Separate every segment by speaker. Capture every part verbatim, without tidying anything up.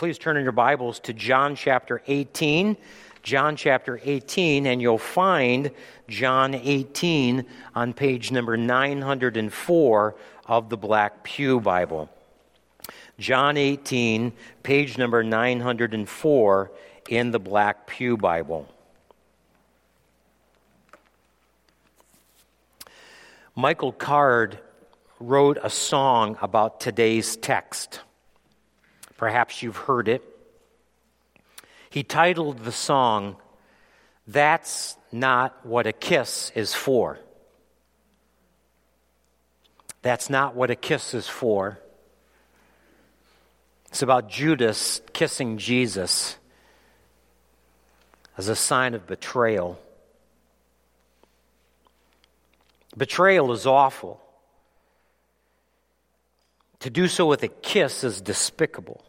Speaker 1: Please turn in your Bibles to John chapter eighteen. John chapter eighteen, and you'll find John eighteen on page number nine hundred four of the Black Pew Bible. John eighteen, page number nine hundred four in the Black Pew Bible. Michael Card wrote a song about today's text. Perhaps you've heard it. He titled the song, "That's Not What a Kiss is For." That's not what a kiss is for. It's about Judas kissing Jesus as a sign of betrayal. Betrayal is awful. To do so with a kiss is despicable.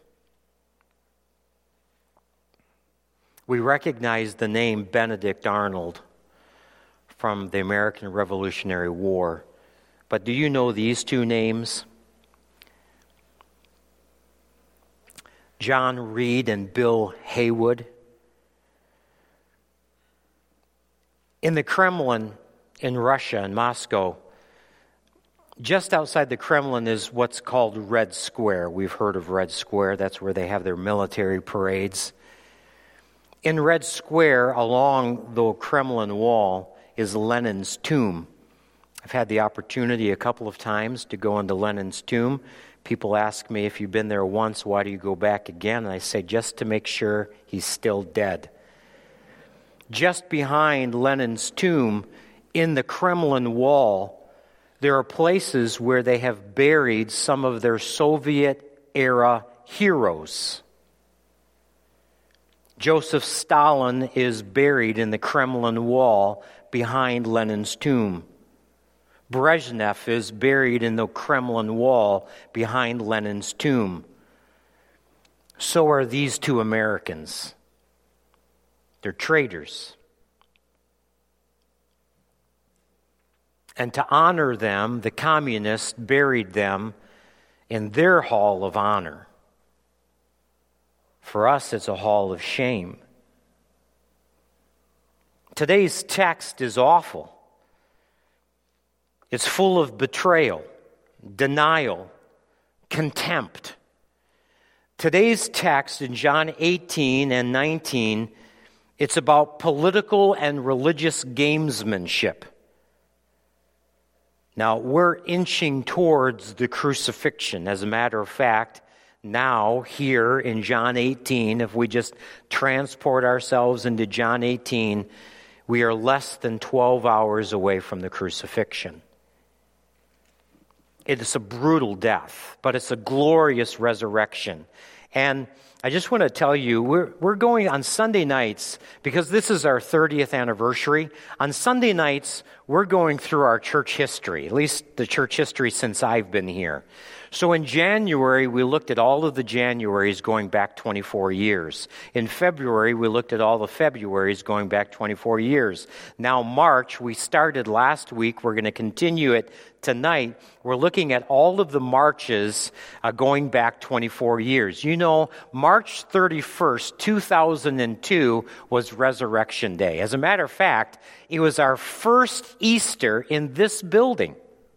Speaker 1: We recognize the name Benedict Arnold from the American Revolutionary War. But do you know these two names? John Reed and Bill Haywood. In the Kremlin in Russia, in Moscow, just outside the Kremlin is what's called Red Square. We've heard of Red Square. That's where they have their military parades. In Red Square, along the Kremlin wall, is Lenin's tomb. I've had the opportunity a couple of times to go into Lenin's tomb. People ask me, if you've been there once, why do you go back again? And I say, just to make sure he's still dead. Just behind Lenin's tomb, in the Kremlin wall, there are places where they have buried some of their Soviet-era heroes. Joseph Stalin is buried in the Kremlin wall behind Lenin's tomb. Brezhnev is buried in the Kremlin wall behind Lenin's tomb. So are these two Americans. They're traitors. And to honor them, the communists buried them in their hall of honor. For us, it's a hall of shame. Today's text is awful. It's full of betrayal, denial, contempt. Today's text in John eighteen and nineteen, it's about political and religious gamesmanship. Now, we're inching towards the crucifixion. As a matter of fact, now, here in John eighteen, if we just transport ourselves into John eighteen, we are less than twelve hours away from the crucifixion. It is a brutal death, but it's a glorious resurrection. And I just want to tell you, we're we're going on Sunday nights, because this is our thirtieth anniversary. On Sunday nights, we're going through our church history, at least the church history since I've been here. So in January, we looked at all of the Januaries going back twenty-four years. In February, we looked at all the Februaries going back twenty-four years. Now March, we started last week. We're going to continue it tonight. We're looking at all of the Marches uh, going back twenty-four years. You know, March thirty-first, two thousand two was Resurrection Day. As a matter of fact, it was our first Easter in this building.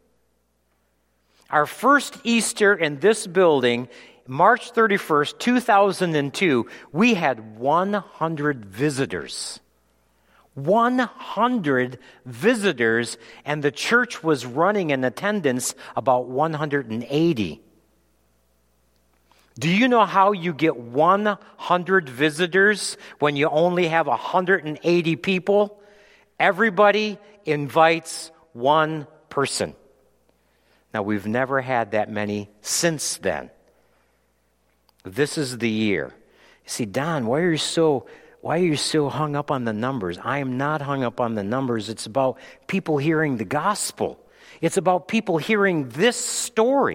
Speaker 1: Our first Easter in this building, March thirty-first, two thousand two, we had one hundred visitors. one hundred visitors, and the church was running in attendance about one hundred eighty. Do you know how you get one hundred visitors when you only have one hundred eighty people? Everybody invites one person. Now, we've never had that many since then. This is the year. You see, Don, why are you so why are you so hung up on the numbers? I am not hung up on the numbers. It's about people hearing the gospel. It's about people hearing this story.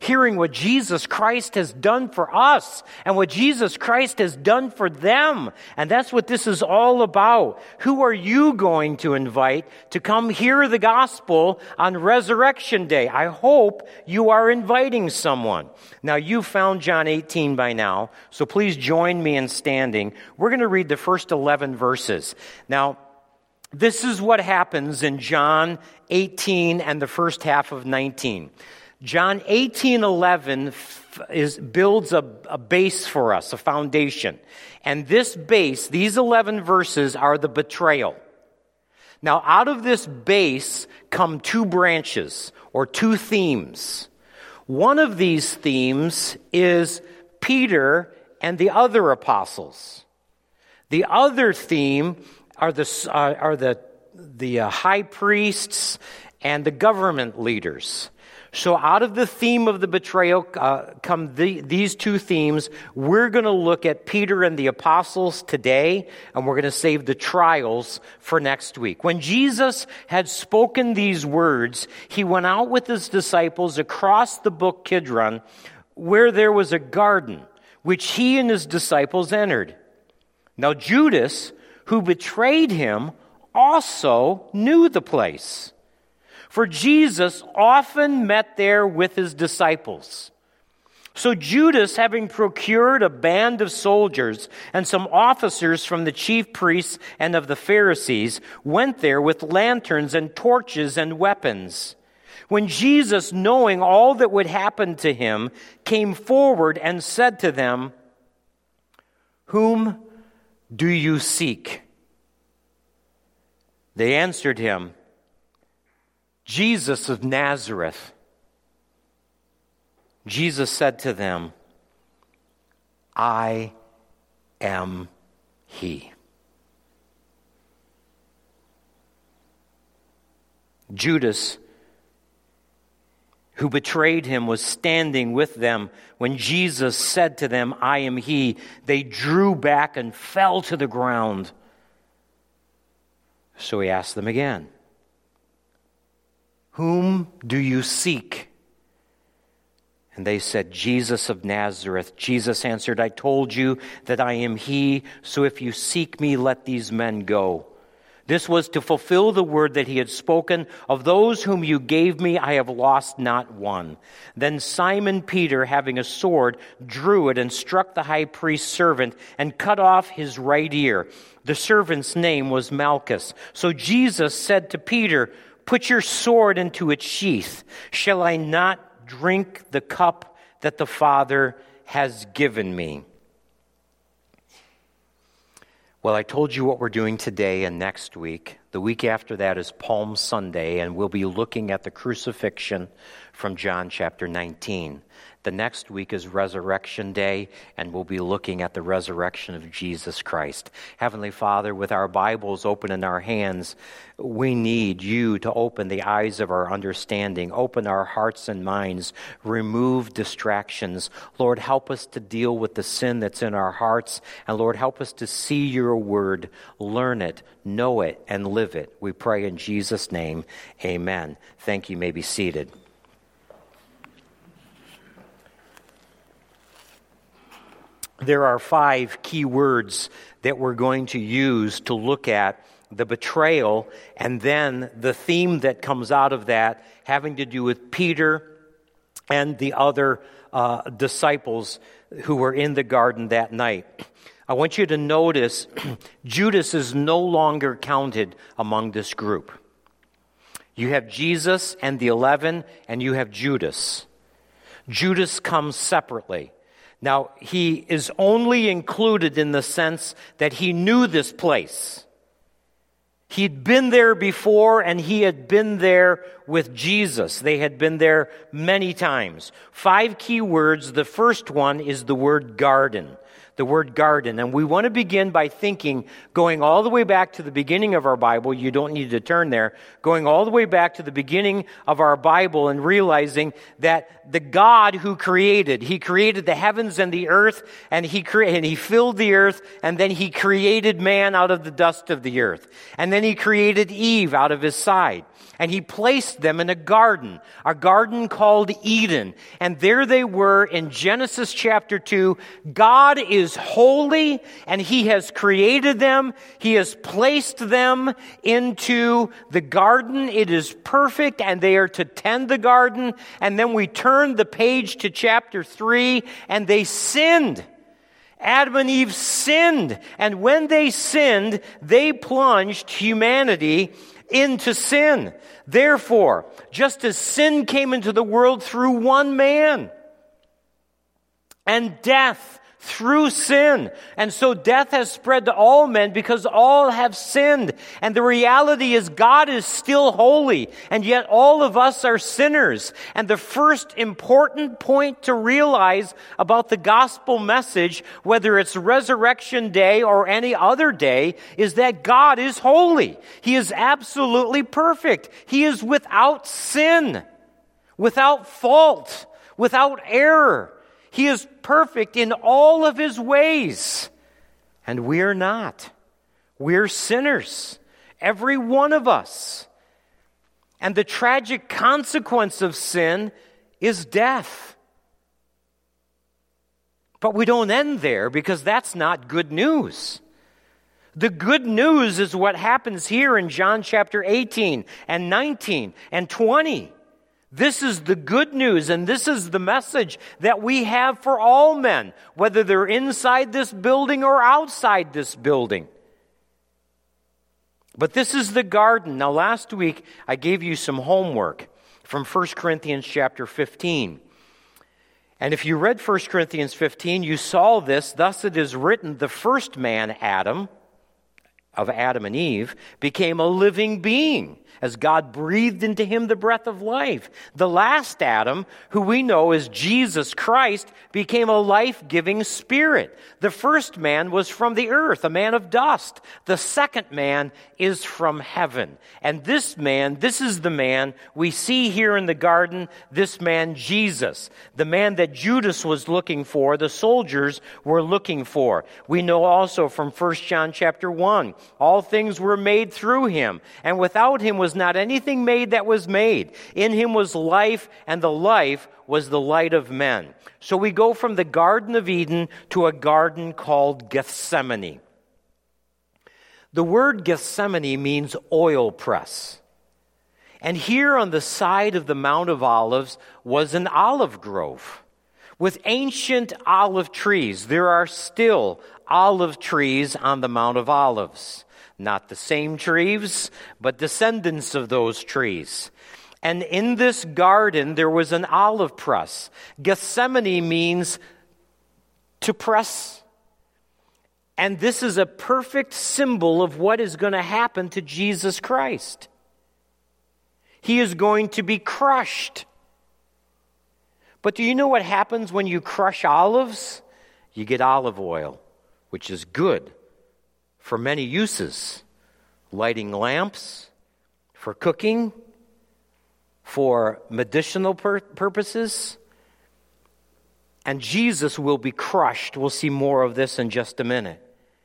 Speaker 1: hearing what Jesus Christ has done for us and what Jesus Christ has done for them. And that's what this is all about. Who are you going to invite to come hear the gospel on Resurrection Day? I hope you are inviting someone. Now, you found John eighteen by now, so please join me in standing. We're going to read the first eleven verses. Now, this is what happens in John eighteen and the first half of nineteen. John eighteen eleven is, builds a, a base for us, a foundation. And this base, these eleven verses, are the betrayal. Now, out of this base come two branches, or two themes. One of these themes is Peter and the other apostles. The other theme are the uh, are the the uh, high priests and the government leaders. So out of the theme of the betrayal uh, come the, these two themes. We're going to look at Peter and the apostles today, and we're going to save the trials for next week. When Jesus had spoken these words, he went out with his disciples across the brook Kidron, where there was a garden, which he and his disciples entered. Now Judas, who betrayed him, also knew the place. For Jesus often met there with his disciples. So Judas, having procured a band of soldiers and some officers from the chief priests and of the Pharisees, went there with lanterns and torches and weapons. When Jesus, knowing all that would happen to him, came forward and said to them, "Whom do you seek?" They answered him, "Jesus of Nazareth." Jesus said to them, "I am he." Judas, who betrayed him, was standing with them when Jesus said to them, "I am he." They drew back and fell to the ground. So he asked them again, "Whom do you seek?" And they said, "Jesus of Nazareth." Jesus answered, "I told you that I am he, so if you seek me, let these men go." This was to fulfill the word that he had spoken, "Of those whom you gave me, I have lost not one." Then Simon Peter, having a sword, drew it and struck the high priest's servant and cut off his right ear. The servant's name was Malchus. So Jesus said to Peter, "Put your sword into its sheath. Shall I not drink the cup that the Father has given me?" Well, I told you what we're doing today and next week. The week after that is Palm Sunday, and we'll be looking at the crucifixion from John chapter nineteen. The next week is Resurrection Day, and we'll be looking at the resurrection of Jesus Christ. Heavenly Father, with our Bibles open in our hands, we need you to open the eyes of our understanding, open our hearts and minds, remove distractions. Lord, help us to deal with the sin that's in our hearts, and Lord, help us to see your word, learn it, know it, and live it. We pray in Jesus' name, amen. Thank you. You may be seated. There are five key words that we're going to use to look at the betrayal and then the theme that comes out of that having to do with Peter and the other uh, disciples who were in the garden that night. I want you to notice Judas is no longer counted among this group. You have Jesus and the eleven, and you have Judas. Judas comes separately. Now, he is only included in the sense that he knew this place. He'd been there before, and he had been there with Jesus. They had been there many times. Five key words. The first one is the word garden. The the word garden. And we want to begin by thinking, going all the way back to the beginning of our Bible. You don't need to turn there. Going all the way back to the beginning of our Bible and realizing that the God who created, He created the heavens and the earth, and He cre- and He filled the earth, and then He created man out of the dust of the earth. And then He created Eve out of his side. And He placed them in a garden, a garden called Eden. And there they were in Genesis chapter two. God is holy, and He has created them. He has placed them into the garden. It is perfect, and they are to tend the garden. And then we turn the page to chapter three, and they sinned. Adam and Eve sinned. And when they sinned, they plunged humanity into sin. Therefore, just as sin came into the world through one man, and death through sin, and so death has spread to all men because all have sinned. And the reality is God is still holy, and yet all of us are sinners. And the first important point to realize about the gospel message, whether it's Resurrection Day or any other day, is that God is holy. He is absolutely perfect. He is without sin, without fault, without error. He is perfect in all of His ways. And we're not. We're sinners. Every one of us. And the tragic consequence of sin is death. But we don't end there, because that's not good news. The good news is what happens here in John chapter eighteen and nineteen and twenty. This is the good news, and this is the message that we have for all men, whether they're inside this building or outside this building. But this is the garden. Now, last week, I gave you some homework from First Corinthians chapter fifteen. And if you read First Corinthians fifteen, you saw this. Thus it is written, the first man, Adam, of Adam and Eve, became a living being, as God breathed into him the breath of life. The last Adam, who we know as Jesus Christ, became a life-giving spirit. The first man was from the earth, a man of dust. The second man is from heaven. And this man, this is the man we see here in the garden, this man Jesus, the man that Judas was looking for, the soldiers were looking for. We know also from First John chapter one, all things were made through him, and without him was not anything made that was made. In him was life, and the life was the light of men. So we go from the Garden of Eden to a garden called Gethsemane. The word Gethsemane means oil press. And here on the side of the Mount of Olives was an olive grove with ancient olive trees. There are still olive trees on the Mount of Olives. Not the same trees, but descendants of those trees. And in this garden, there was an olive press. Gethsemane means to press. And this is a perfect symbol of what is going to happen to Jesus Christ. He is going to be crushed. But do you know what happens when you crush olives? You get olive oil, which is good for many uses. Lighting lamps, for cooking, for medicinal pur- purposes. And Jesus will be crushed. We'll see more of this in just a minute.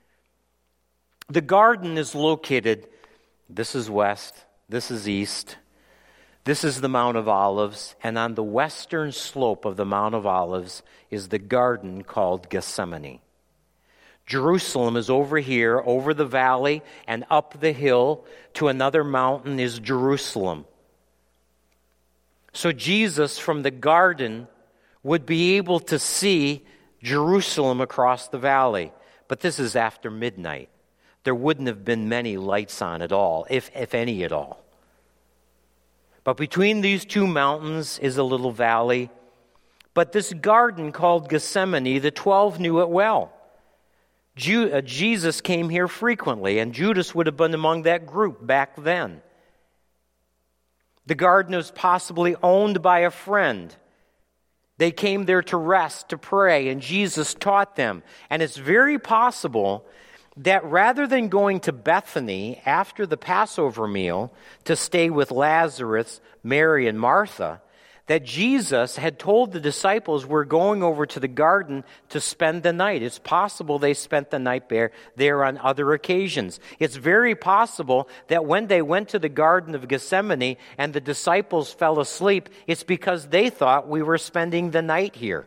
Speaker 1: The garden is located, this is west, this is east. This is the Mount of Olives, and on the western slope of the Mount of Olives is the garden called Gethsemane. Jerusalem is over here, over the valley, and up the hill to another mountain is Jerusalem. So Jesus from the garden would be able to see Jerusalem across the valley. But this is after midnight. There wouldn't have been many lights on at all, if, if any at all. But between these two mountains is a little valley. But this garden called Gethsemane, the twelve knew it well. Ju- uh, Jesus came here frequently, and Judas would have been among that group back then. The garden was possibly owned by a friend. They came there to rest, to pray, and Jesus taught them. And it's very possible that rather than going to Bethany after the Passover meal to stay with Lazarus, Mary, and Martha, that Jesus had told the disciples, we're going over to the garden to spend the night. It's possible they spent the night there, there on other occasions. It's very possible that when they went to the Garden of Gethsemane and the disciples fell asleep, it's because they thought we were spending the night here.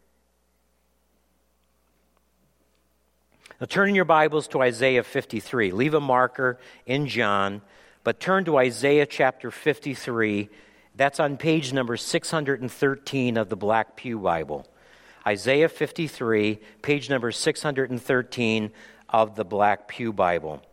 Speaker 1: Now turn in your Bibles to Isaiah fifty-three. Leave a marker in John, but turn to Isaiah chapter fifty-three. That's on page number six hundred thirteen of the Black Pew Bible. Isaiah fifty-three, page number six hundred thirteen of the Black Pew Bible.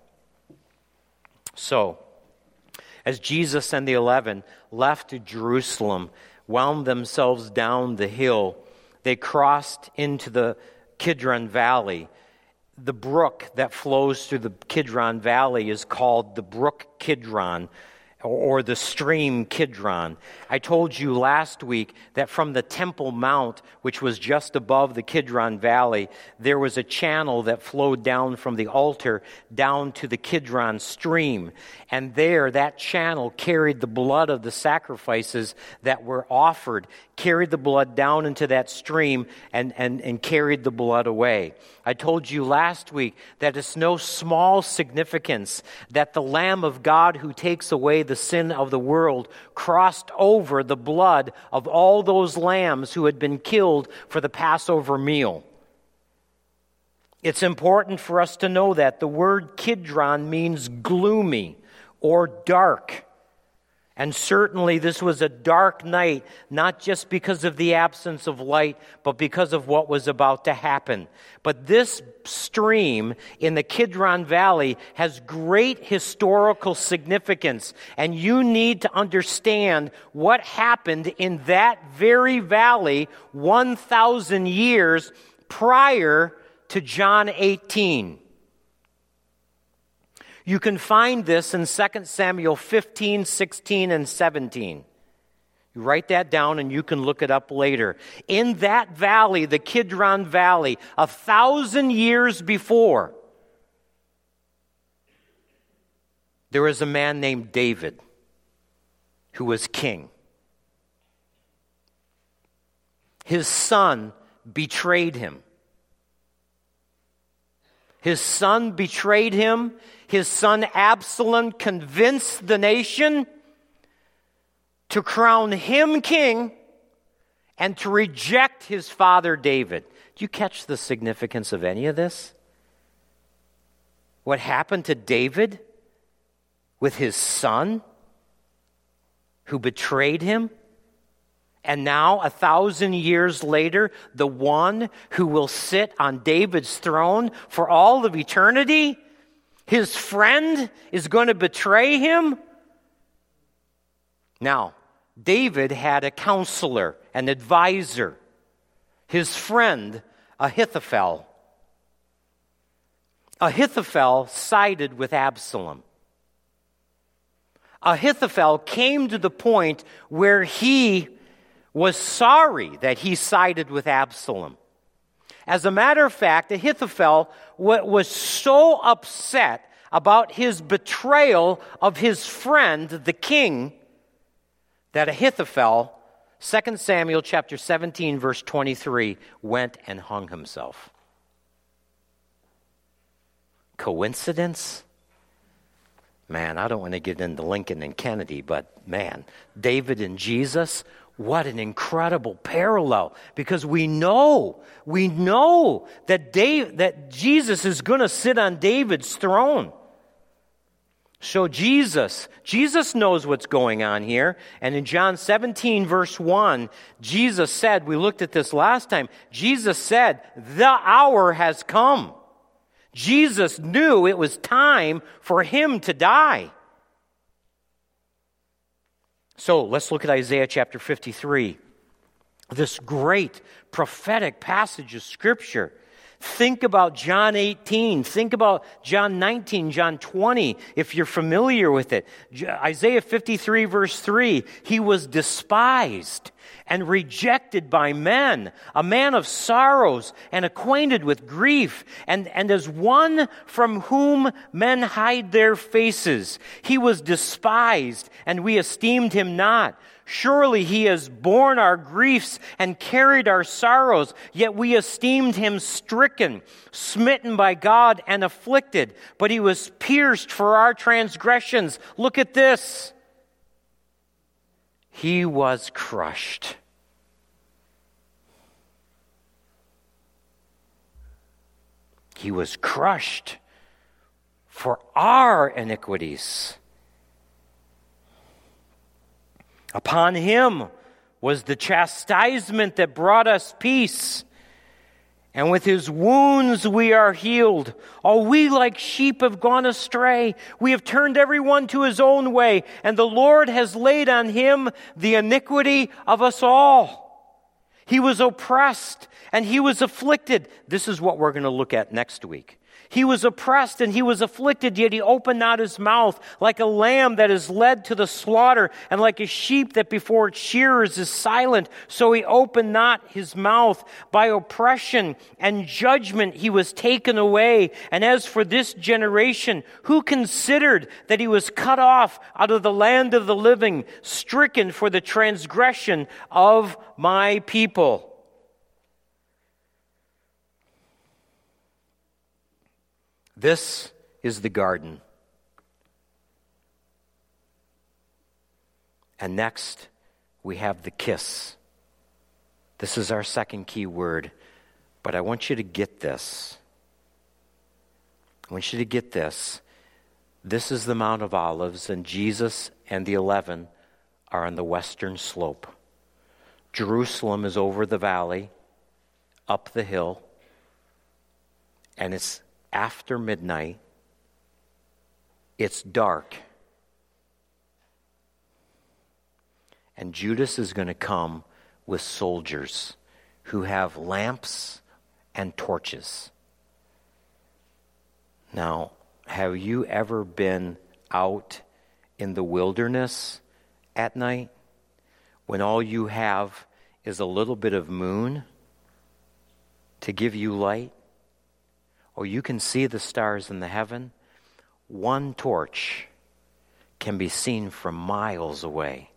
Speaker 1: So, as Jesus and the eleven left Jerusalem, wound themselves down the hill, they crossed into the Kidron Valley. The brook that flows through the Kidron Valley is called the Brook Kidron, or the stream Kidron. I told you last week that from the Temple Mount, which was just above the Kidron Valley, there was a channel that flowed down from the altar down to the Kidron stream. And there, that channel carried the blood of the sacrifices that were offered, carried the blood down into that stream and, and, and carried the blood away. I told you last week that it's no small significance that the Lamb of God who takes away the sin of the world crossed over the blood of all those lambs who had been killed for the Passover meal. It's important for us to know that the word Kidron means gloomy or dark. And certainly this was a dark night, not just because of the absence of light, but because of what was about to happen. But this stream in the Kidron Valley has great historical significance, and you need to understand what happened in that very valley one thousand years prior to John eighteen. You can find this in Second Samuel fifteen, sixteen, and seventeen. You write that down and you can look it up later. In that valley, the Kidron Valley, a thousand years before, there was a man named David who was king. His son betrayed him. His son betrayed him. His son Absalom convinced the nation to crown him king and to reject his father David. Do you catch the significance of any of this? What happened to David with his son who betrayed him? And now, a thousand years later, the one who will sit on David's throne for all of eternity, his friend is going to betray him? Now, David had a counselor, an advisor, his friend Ahithophel. Ahithophel sided with Absalom. Ahithophel came to the point where he was sorry that he sided with Absalom. As a matter of fact, Ahithophel was so upset about his betrayal of his friend, the king, that Ahithophel, Second Samuel chapter seventeen, verse twenty-three, went and hung himself. Coincidence? Man, I don't want to get into Lincoln and Kennedy, but man, David and Jesus, what an incredible parallel, because we know, we know that Dave, that Jesus is going to sit on David's throne. So Jesus, Jesus knows what's going on here. And in John seventeen, verse one, Jesus said, we looked at this last time, Jesus said, the hour has come. Jesus knew it was time for him to die. So let's look at Isaiah chapter fifty-three. This great prophetic passage of Scripture Think about John eighteen. Think about John nineteen, John twenty, if you're familiar with it. Isaiah fifty-three, verse three, he was despised and rejected by men, a man of sorrows and acquainted with grief, and, and as one from whom men hide their faces. He was despised, and we esteemed him not. Surely he has borne our griefs and carried our sorrows, yet we esteemed him stricken, smitten by God, and afflicted. But he was pierced for our transgressions. Look at this. He was crushed. He was crushed for our iniquities. Upon him was the chastisement that brought us peace, and with his wounds we are healed. All we like sheep have gone astray. We have turned everyone to his own way, and the Lord has laid on him the iniquity of us all. He was oppressed and he was afflicted. This is what we're going to look at next week. He was oppressed and he was afflicted, yet he opened not his mouth, like a lamb that is led to the slaughter, and like a sheep that before its shearers is silent. So he opened not his mouth. By oppression and judgment he was taken away. And as for this generation, who considered that he was cut off out of the land of the living, stricken for the transgression of my people? This is the garden. And next, we have the kiss. This is our second key word, but I want you to get this. I want you to get this. This is the Mount of Olives, and Jesus and the eleven are on the western slope. Jerusalem is over the valley, up the hill, and it's after midnight. It's dark. And Judas is going to come with soldiers who have lamps and torches. Now, have you ever been out in the wilderness at night when all you have is a little bit of moon to give you light? Or you can see the stars in the heaven. One torch can be seen from miles away.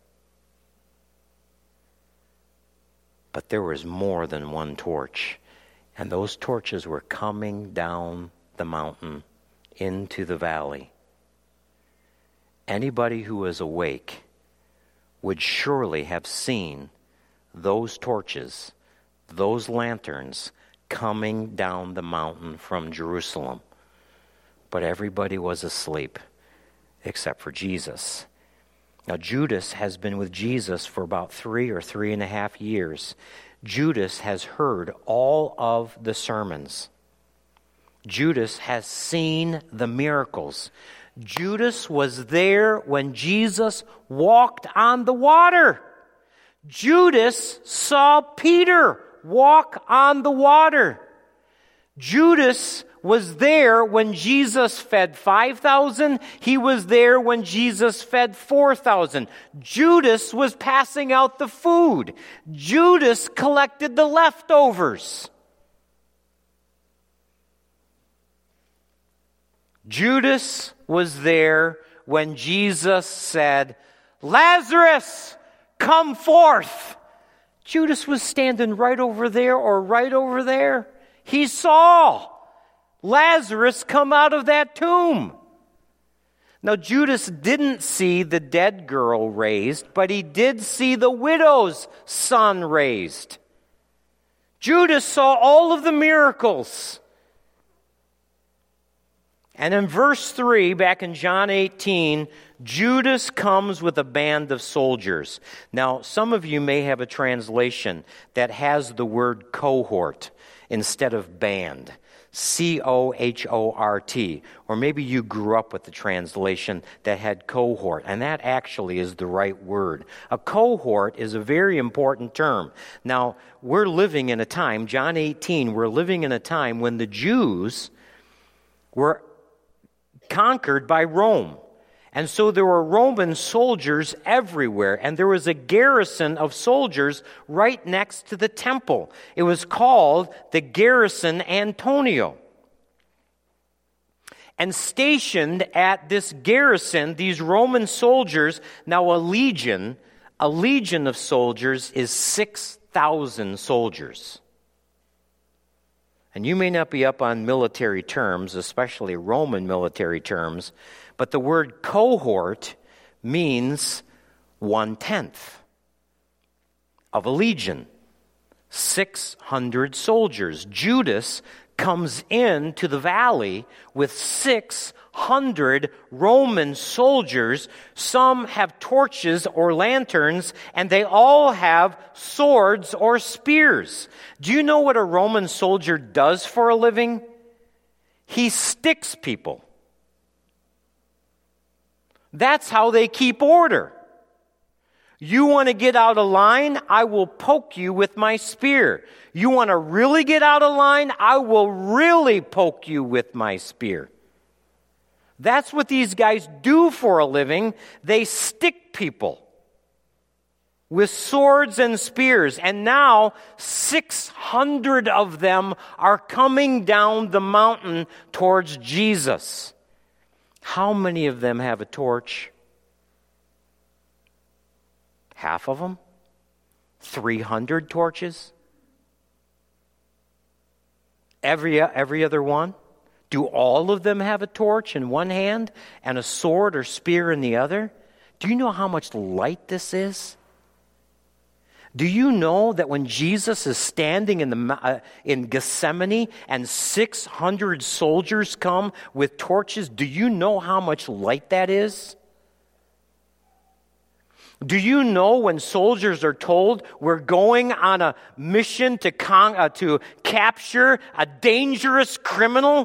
Speaker 1: But there was more than one torch. And those torches were coming down the mountain into the valley. Anybody who was awake would surely have seen those torches, those lanterns, coming down the mountain from Jerusalem. But everybody was asleep except for Jesus. Now, Judas has been with Jesus for about three or three and a half years. Judas has heard all of the sermons. Judas has seen the miracles. Judas was there when Jesus walked on the water. Judas saw Peter walk on the water. Judas was there when Jesus fed five thousand. He was there when Jesus fed four thousand. Judas was passing out the food. Judas collected the leftovers. Judas was there when Jesus said, "Lazarus, come forth." Judas was standing right over there or right over there. He saw Lazarus come out of that tomb. Now, Judas didn't see the dead girl raised, but he did see the widow's son raised. Judas saw all of the miracles. And in verse three, back in John eighteen, Judas comes with a band of soldiers. Now, some of you may have a translation that has the word cohort instead of band. C O H O R T. Or maybe you grew up with the translation that had cohort, and that actually is the right word. A cohort is a very important term. Now, we're living in a time, John eighteen, we're living in a time when the Jews were conquered by Rome. And so there were Roman soldiers everywhere, and there was a garrison of soldiers right next to the temple. It was called the Garrison Antonia. And stationed at this garrison, these Roman soldiers, now a legion, a legion of soldiers is six thousand soldiers. And you may not be up on military terms, especially Roman military terms, but the word cohort means one-tenth of a legion, six hundred soldiers. Judas comes into the valley with six hundred Roman soldiers. Some have torches or lanterns, and they all have swords or spears. Do you know what a Roman soldier does for a living? He sticks people. That's how they keep order. You want to get out of line? I will poke you with my spear. You want to really get out of line? I will really poke you with my spear. That's what these guys do for a living. They stick people with swords and spears. And now six hundred of them are coming down the mountain towards Jesus. How many of them have a torch? Half of them? three hundred torches? Every, every other one? Do all of them have a torch in one hand and a sword or spear in the other? Do you know how much light this is? Do you know that when Jesus is standing in the uh, in Gethsemane and six hundred soldiers come with torches, do you know how much light that is? Do you know when soldiers are told we're going on a mission to con- uh, to capture a dangerous criminal?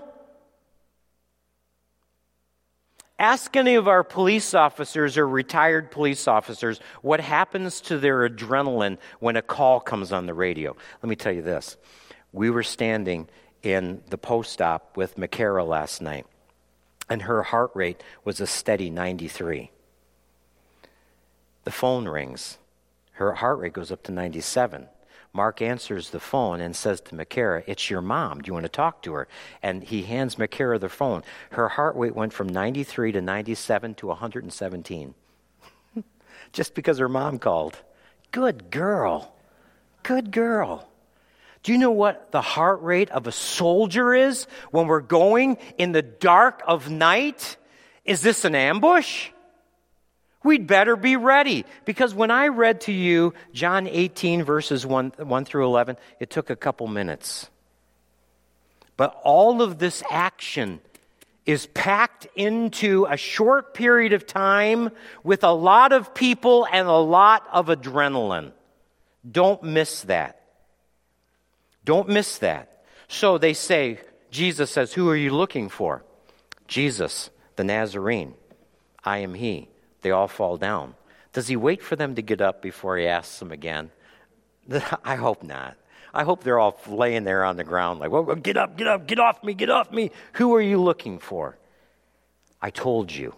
Speaker 1: Ask any of our police officers or retired police officers what happens to their adrenaline when a call comes on the radio. Let me tell you this. We were standing in the post-op with McCara last night, and her heart rate was a steady ninety-three. The phone rings. Her heart rate goes up to ninety-seven. Mark answers the phone and says to McCara, "It's your mom. Do you want to talk to her?" And he hands McCara the phone. Her heart rate went from ninety-three to ninety-seven to one hundred seventeen. Just because her mom called. Good girl. Good girl. Do you know what the heart rate of a soldier is when we're going in the dark of night? Is this an ambush? We'd better be ready. Because when I read to you John eighteen, verses one, one through eleven, it took a couple minutes. But all of this action is packed into a short period of time with a lot of people and a lot of adrenaline. Don't miss that. Don't miss that. So they say, Jesus says, "Who are you looking for?" Jesus, the Nazarene. I am he. They all fall down. Does he wait for them to get up before he asks them again? I hope not. I hope they're all laying there on the ground like, well, get up, get up, get off me, get off me. Who are you looking for? I told you.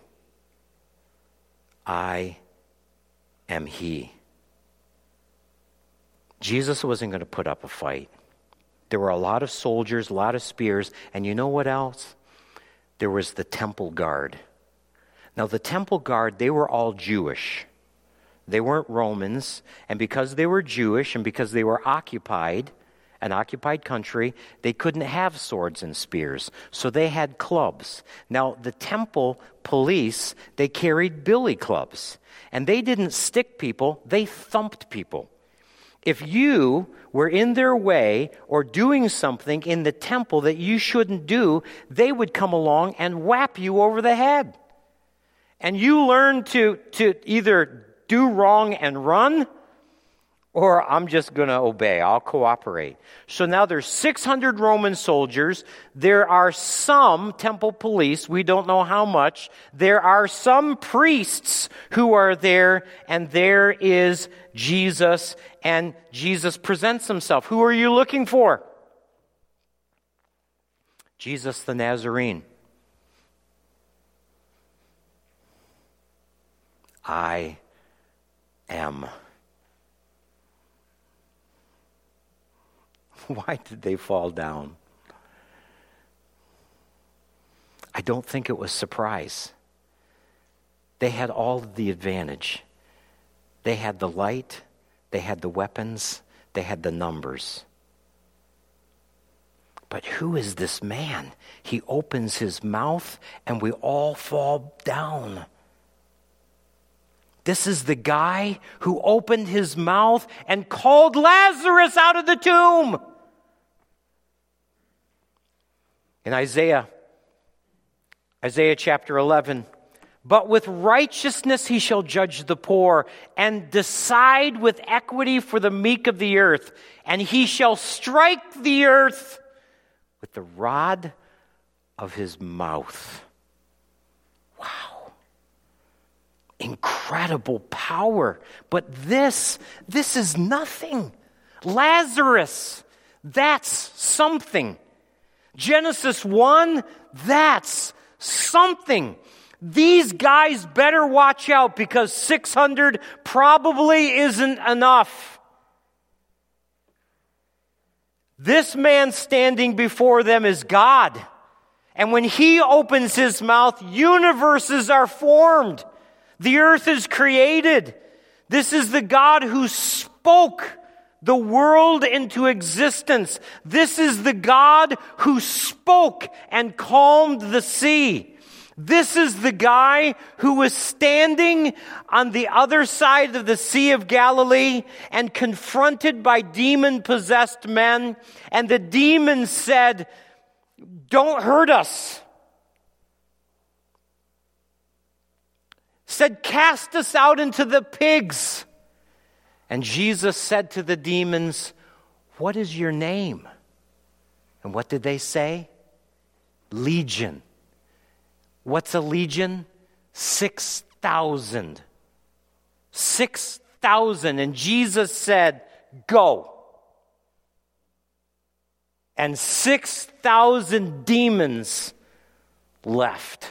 Speaker 1: I am he. Jesus wasn't going to put up a fight. There were a lot of soldiers, a lot of spears, and you know what else? There was the temple guard. Now, the temple guard, they were all Jewish. They weren't Romans. And because they were Jewish and because they were occupied, an occupied country, they couldn't have swords and spears. So they had clubs. Now, the temple police, they carried billy clubs. And they didn't stick people, they thumped people. If you were in their way or doing something in the temple that you shouldn't do, they would come along and whap you over the head. And you learn to, to either do wrong and run, or I'm just going to obey. I'll cooperate. So now there's six hundred Roman soldiers. There are some temple police. We don't know how much. There are some priests who are there, and there is Jesus, and Jesus presents himself. Who are you looking for? Jesus the Nazarene. I am. Why did they fall down? I don't think it was surprise. They had all of the advantage. They had the light, they had the weapons, they had the numbers. But who is this man? He opens his mouth and we all fall down. This is the guy who opened his mouth and called Lazarus out of the tomb. In Isaiah, Isaiah chapter eleven, but with righteousness he shall judge the poor and decide with equity for the meek of the earth. And he shall strike the earth with the rod of his mouth. Wow. Incredible power. But this, this is nothing. Lazarus, that's something. Genesis one, that's something. These guys better watch out because six hundred probably isn't enough. This man standing before them is God. And when he opens his mouth, universes are formed. The earth is created. This is the God who spoke the world into existence. This is the God who spoke and calmed the sea. This is the guy who was standing on the other side of the Sea of Galilee and confronted by demon-possessed men. And the demons said, "Don't hurt us." Said, "Cast us out into the pigs." And Jesus said to the demons, "What is your name?" And what did they say? Legion. What's a legion? Six thousand. Six thousand. And Jesus said, "Go." And six thousand demons left.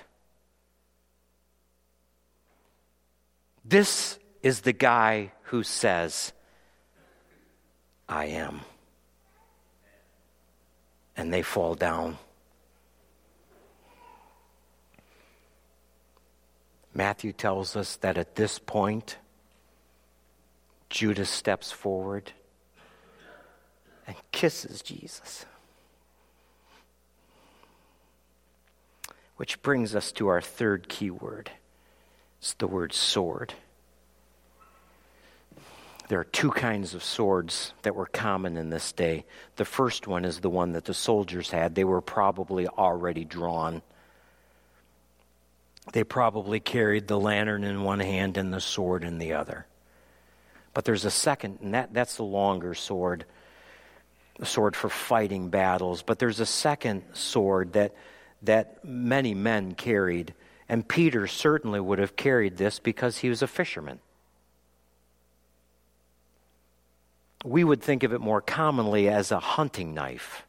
Speaker 1: This is the guy who says, "I am." And they fall down. Matthew tells us that at this point, Judas steps forward and kisses Jesus. Which brings us to our third key word. It's the word sword. There are two kinds of swords that were common in this day. The first one is the one that the soldiers had. They were probably already drawn. They probably carried the lantern in one hand and the sword in the other. But there's a second, and that, that's the longer sword, a sword for fighting battles. But there's a second sword that, that many men carried. And Peter certainly would have carried this because he was a fisherman. We would think of it more commonly as a hunting knife.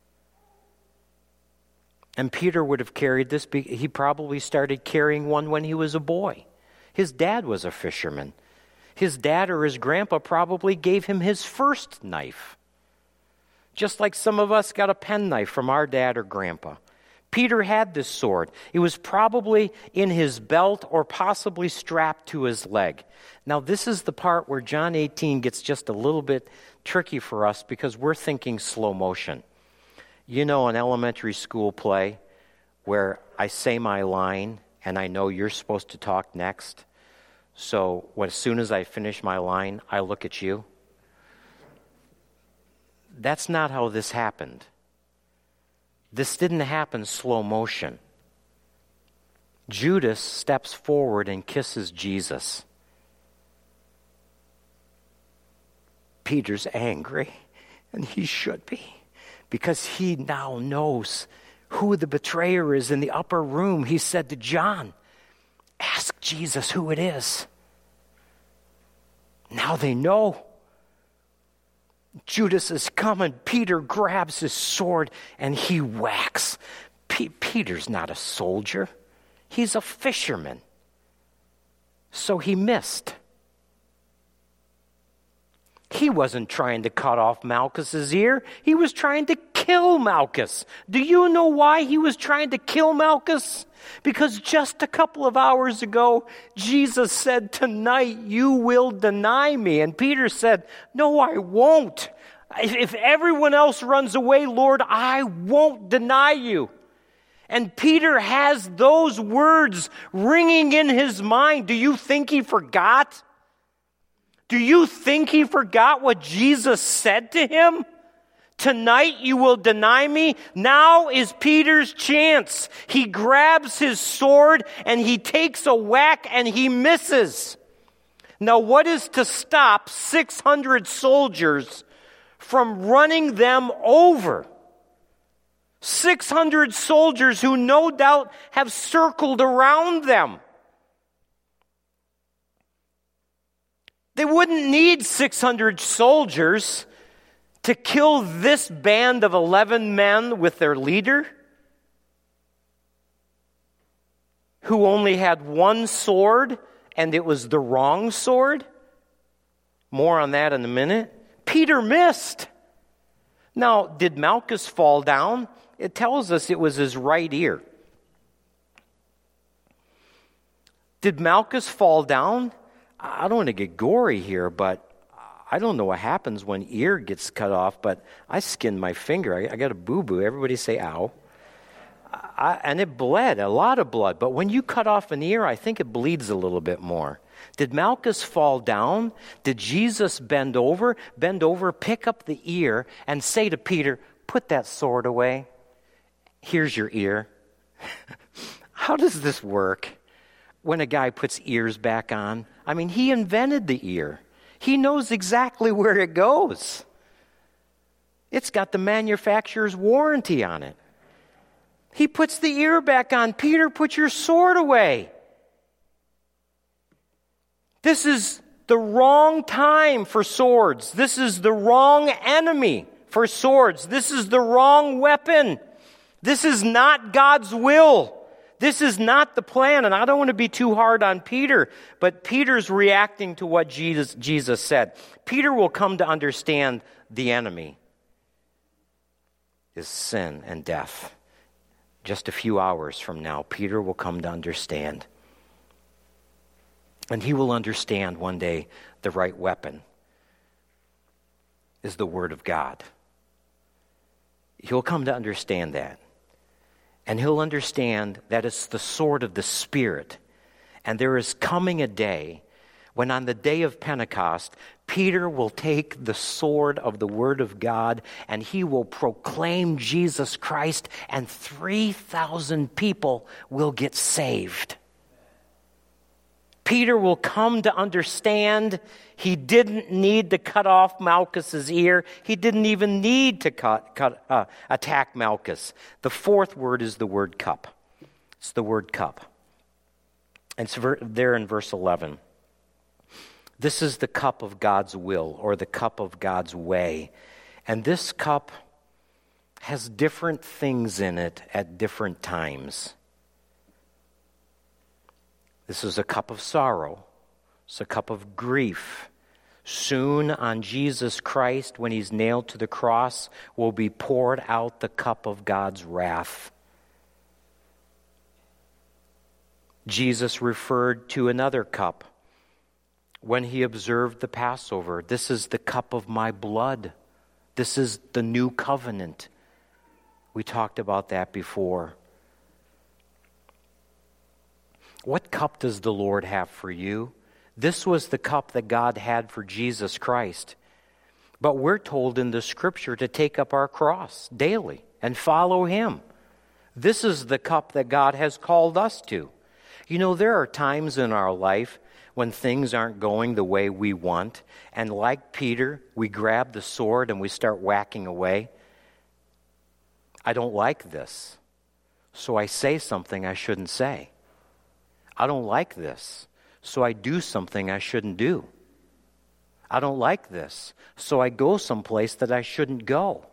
Speaker 1: And Peter would have carried this. He probably started carrying one when he was a boy. His dad was a fisherman. His dad or his grandpa probably gave him his first knife. Just like some of us got a penknife from our dad or grandpa. Peter had this sword. It was probably in his belt or possibly strapped to his leg. Now, this is the part where John eighteen gets just a little bit tricky for us because we're thinking slow motion. You know an elementary school play where I say my line and I know you're supposed to talk next. So when, as soon as I finish my line, I look at you. That's not how this happened. This didn't happen slow motion. Judas steps forward and kisses Jesus. Peter's angry, and he should be, because he now knows who the betrayer is in the upper room. He said to John, ask Jesus who it is. Now they know. Judas is coming. Peter grabs his sword and he whacks. P- Peter's not a soldier. He's a fisherman. So he missed. He wasn't trying to cut off Malchus's ear. He was trying to kill Malchus. Do you know why he was trying to kill Malchus? Because just a couple of hours ago, Jesus said, tonight you will deny me. And Peter said, no, I won't. If everyone else runs away, Lord, I won't deny you. And Peter has those words ringing in his mind. Do you think he forgot? Do you think he forgot what Jesus said to him? Tonight you will deny me. Now is Peter's chance. He grabs his sword and he takes a whack and he misses. Now what is to stop six hundred soldiers from running them over? six hundred soldiers who no doubt have circled around them. They wouldn't need six hundred soldiers to kill this band of eleven men with their leader, who only had one sword, and it was the wrong sword. More on that in a minute. Peter missed. Now, did Malchus fall down? It tells us it was his right ear. Did Malchus fall down? I don't want to get gory here, but I don't know what happens when ear gets cut off, but I skinned my finger. I, I got a boo-boo. Everybody say, ow. I, and it bled, a lot of blood. But when you cut off an ear, I think it bleeds a little bit more. Did Malchus fall down? Did Jesus bend over? Bend over, pick up the ear, and say to Peter, put that sword away. Here's your ear. How does this work when a guy puts ears back on? I mean, he invented the ear. He knows exactly where it goes. It's got the manufacturer's warranty on it. He puts the ear back on. Peter, put your sword away. This is the wrong time for swords. This is the wrong enemy for swords. This is the wrong weapon. This is not God's will. This is not the plan, and I don't want to be too hard on Peter, but Peter's reacting to what Jesus, Jesus said. Peter will come to understand the enemy is sin and death. Just a few hours from now, Peter will come to understand. And he will understand one day the right weapon is the Word of God. He'll come to understand that. And he'll understand that it's the sword of the Spirit. And there is coming a day when on the day of Pentecost, Peter will take the sword of the Word of God and he will proclaim Jesus Christ, and three thousand people will get saved. Peter will come to understand he didn't need to cut off Malchus's ear. He didn't even need to cut, cut, uh, attack Malchus. The fourth word is the word cup. It's the word cup. And it's there in verse eleven. This is the cup of God's will, or the cup of God's way. And this cup has different things in it at different times. This is a cup of sorrow. It's a cup of grief. Soon on Jesus Christ, when he's nailed to the cross, will be poured out the cup of God's wrath. Jesus referred to another cup when he observed the Passover. This is the cup of my blood. This is the new covenant. We talked about that before. What cup does the Lord have for you? This was the cup that God had for Jesus Christ. But we're told in the Scripture to take up our cross daily and follow him. This is the cup that God has called us to. You know, there are times in our life when things aren't going the way we want. And like Peter, we grab the sword and we start whacking away. I don't like this, so I say something I shouldn't say. I don't like this, so I do something I shouldn't do. I don't like this, so I go someplace that I shouldn't go.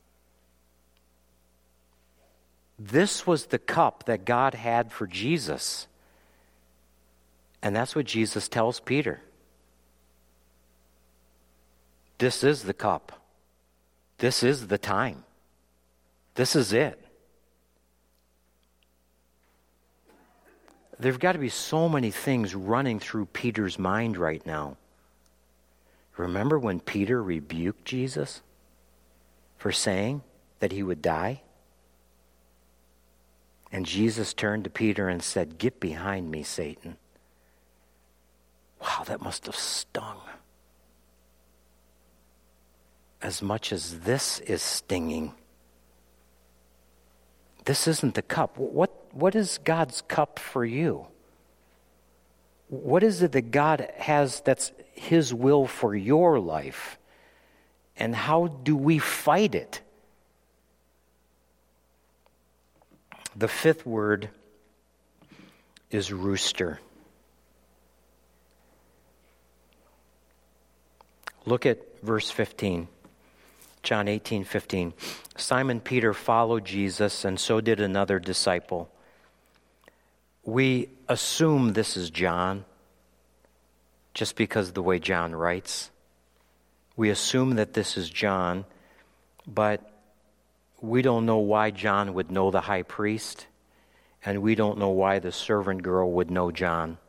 Speaker 1: This was the cup that God had for Jesus. And that's what Jesus tells Peter. This is the cup. This is the time. This is it. There've got to be so many things running through Peter's mind right now. Remember when Peter rebuked Jesus for saying that he would die? And Jesus turned to Peter and said, "Get behind me, Satan." Wow, that must have stung. As much as this is stinging. This isn't the cup. What, what is God's cup for you? What is it that God has that's His will for your life? And how do we fight it? The fifth word is rooster. Look at verse fifteen. John eighteen fifteen. Simon Peter followed Jesus, and so did another disciple. We assume this is John, just because of the way John writes. We assume that this is John, but we don't know why John would know the high priest, and we don't know why the servant girl would know John.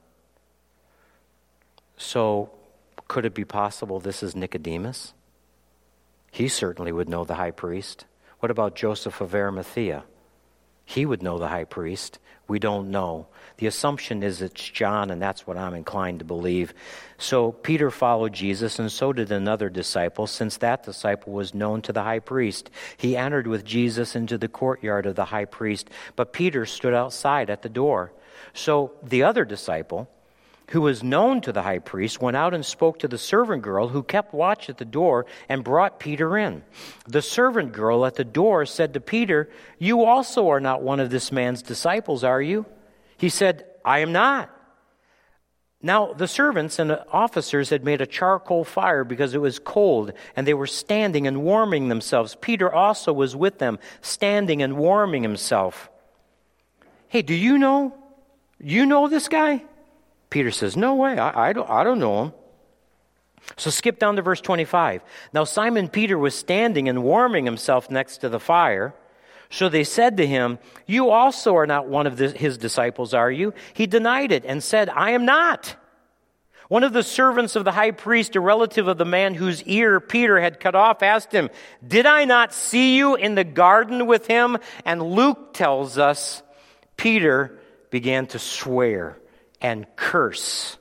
Speaker 1: So, could it be possible this is Nicodemus? He certainly would know the high priest. What about Joseph of Arimathea? He would know the high priest. We don't know. The assumption is it's John, and that's what I'm inclined to believe. So Peter followed Jesus, and so did another disciple, since that disciple was known to the high priest. He entered with Jesus into the courtyard of the high priest, but Peter stood outside at the door. So the other disciple, who was known to the high priest, went out and spoke to the servant girl who kept watch at the door and brought Peter in. The servant girl at the door said to Peter, "You also are not one of this man's disciples, are you?" He said, "I am not." Now the servants and the officers had made a charcoal fire because it was cold, and they were standing and warming themselves. Peter also was with them, standing and warming himself. "Hey, do you know? You know this guy?" Peter says, "No way, I, I, don't, I don't know him." So skip down to verse twenty-five. Now Simon Peter was standing and warming himself next to the fire. So they said to him, "You also are not one of the, his disciples, are you?" He denied it and said, "I am not." One of the servants of the high priest, a relative of the man whose ear Peter had cut off, asked him, "Did I not see you in the garden with him?" And Luke tells us Peter began to swear and curse.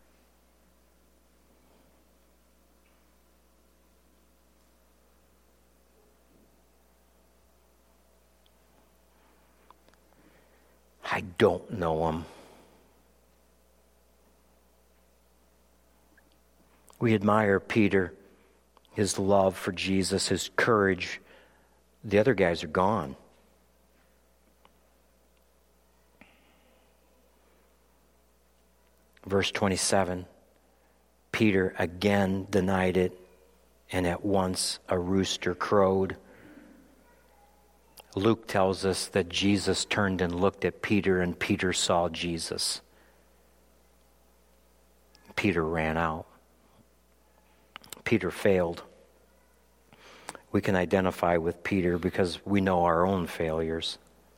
Speaker 1: I don't know him. We admire Peter, his love for Jesus, his courage. The other guys are gone. Verse twenty-seven, Peter again denied it, and at once a rooster crowed. Luke tells us that Jesus turned and looked at Peter, and Peter saw Jesus. Peter ran out. Peter failed. We can identify with Peter because we know our own failures.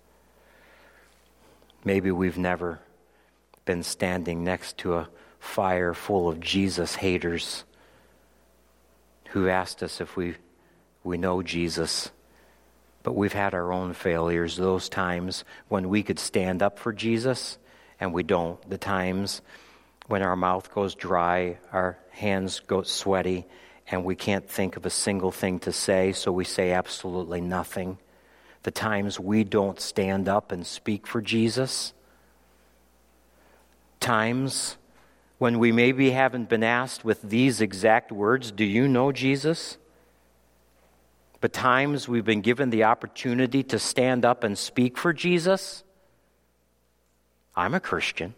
Speaker 1: Maybe we've never been standing next to a fire full of Jesus haters who asked us if we we know Jesus. But we've had our own failures, those times when we could stand up for Jesus and we don't. The times when our mouth goes dry, our hands go sweaty, and we can't think of a single thing to say, so we say absolutely nothing. The times we don't stand up and speak for Jesus. Times when we maybe haven't been asked with these exact words, do you know Jesus? But times we've been given the opportunity to stand up and speak for Jesus. I'm a Christian.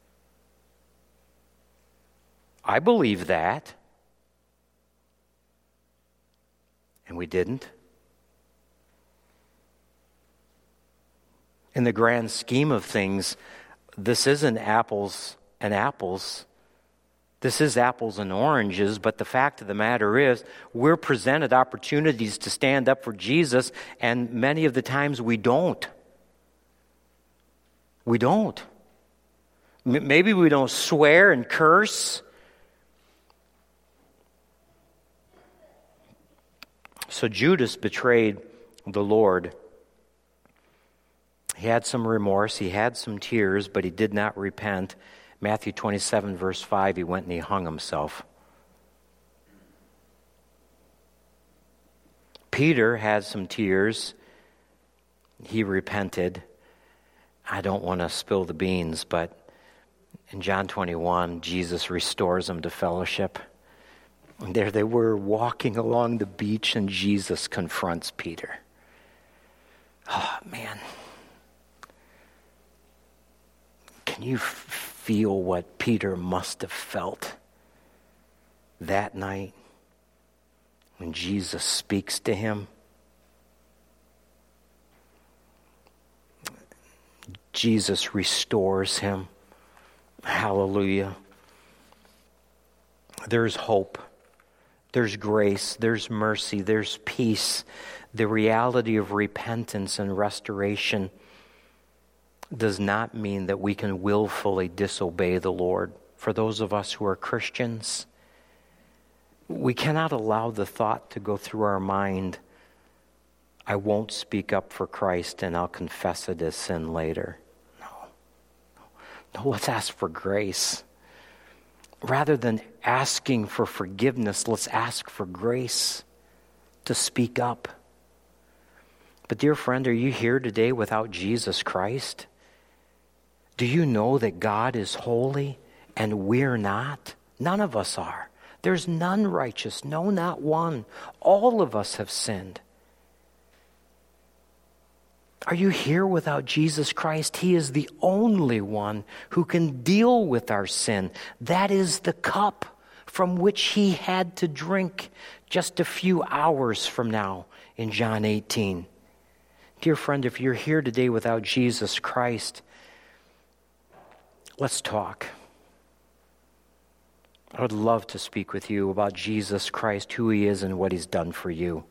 Speaker 1: I believe that. And we didn't. In the grand scheme of things, this isn't apples and apples. This is apples and oranges, but the fact of the matter is, we're presented opportunities to stand up for Jesus, and many of the times we don't. We don't. M- maybe we don't swear and curse. So Judas betrayed the Lord. He had some remorse, he had some tears, but he did not repent. Matthew twenty-seven, verse five, he went and he hung himself. Peter had some tears. He repented. I don't want to spill the beans, but in John twenty-one, Jesus restores him to fellowship. And there they were walking along the beach, and Jesus confronts Peter. Oh, man. Can you f- feel what Peter must have felt that night when Jesus speaks to him? Jesus restores him. Hallelujah. There's hope. There's grace. There's mercy. There's peace. The reality of repentance and restoration does not mean that we can willfully disobey the Lord. For those of us who are Christians, we cannot allow the thought to go through our mind, I won't speak up for Christ and I'll confess it as sin later. No. No, let's ask for grace. Rather than asking for forgiveness, let's ask for grace to speak up. But dear friend, are you here today without Jesus Christ? Do you know that God is holy and we're not? None of us are. There's none righteous, no, not one. All of us have sinned. Are you here without Jesus Christ? He is the only one who can deal with our sin. That is the cup from which he had to drink just a few hours from now in John eighteen. Dear friend, if you're here today without Jesus Christ, let's talk. I would love to speak with you about Jesus Christ, who he is and what he's done for you.